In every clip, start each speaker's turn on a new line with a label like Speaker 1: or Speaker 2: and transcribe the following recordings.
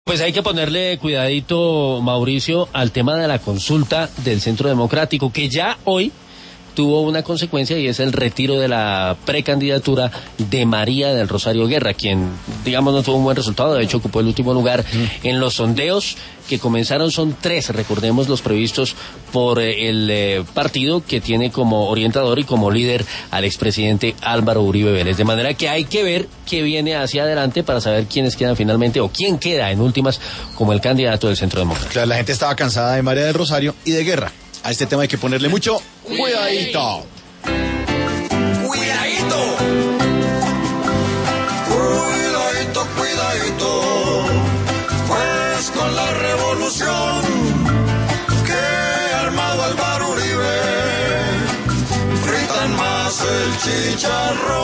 Speaker 1: Pues hay que ponerle cuidadito, Mauricio, al tema de la consulta del Centro Democrático, que ya hoy tuvo una consecuencia y es el retiro de la precandidatura de María del Rosario Guerra, quien, digamos, no tuvo un buen resultado, de hecho ocupó el último lugar en los sondeos que comenzaron. Son 3, recordemos, los previstos por el partido que tiene como orientador y como líder al expresidente Álvaro Uribe Vélez, de manera que hay que ver qué viene hacia adelante para saber quiénes quedan finalmente o quién queda en últimas como el candidato del Centro Democrático.
Speaker 2: Claro, la gente estaba cansada de María del Rosario y de Guerra. A este tema hay que ponerle mucho cuidadito.
Speaker 3: Cuidadito. Cuidadito, cuidadito. Pues con la revolución que ha armado Álvaro Uribe, fritan más el chicharrón.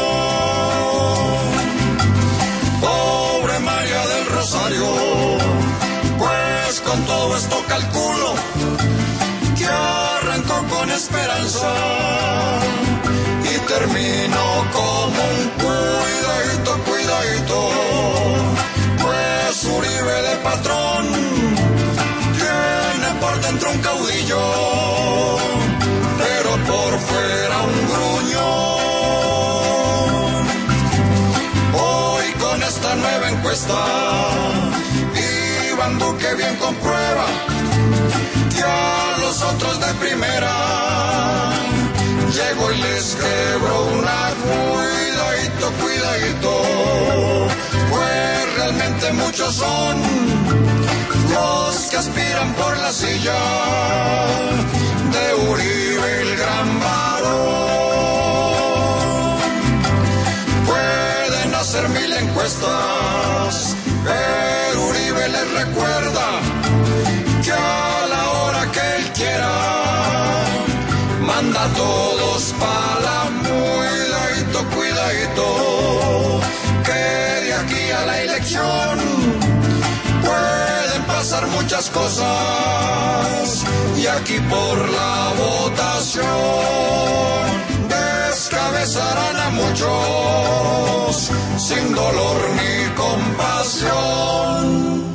Speaker 3: Pobre María del Rosario, pues con todo esto calculo que arrancó con esperanza y terminó como un cuidadito, cuidadito. Pues Uribe de patrón tiene por dentro un caudillo, pero por fuera un gruñón. Hoy con esta nueva encuesta, Iván Duque bien comprueba que a los otros de primera llegó y les quebró una cuidadito, cuidadito. Pues realmente muchos son los que aspiran por la silla de Uribe el gran varón. Pueden hacer 1000 encuestas, pero Uribe les recuerda que a la hora que él quiera manda a todos pa' la cuidadito, cuidadito, que de aquí a la elección pueden pasar muchas cosas y aquí por la votación descabezarán a muchos sin dolor ni compasión.